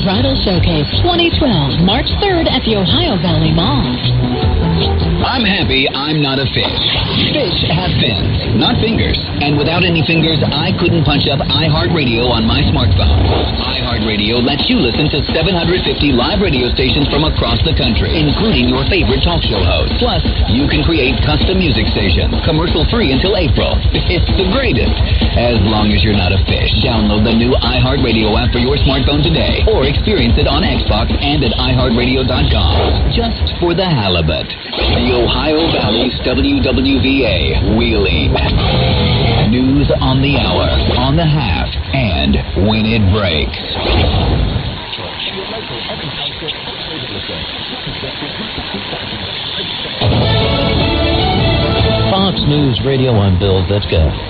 Bridal Showcase 2012, March 3rd at the Ohio Valley Mall. I'm happy I'm not a fish. Fish have fins, not fingers. And without any fingers, I couldn't punch up iHeartRadio on my smartphone. iHeartRadio lets you listen to 750 live radio stations from across the country, including your favorite talk show hosts. Plus, you can create custom music stations, commercial-free until April. It's the greatest. As long as you're not a fish. Download the new iHeartRadio app for your smartphone today, or experience it on Xbox and at iHeartRadio.com. Just for the halibut. The Ohio Valley's WWVA Wheeling. News on the hour, on the half, and when it breaks. Fox News Radio, I'm Bill Vitka.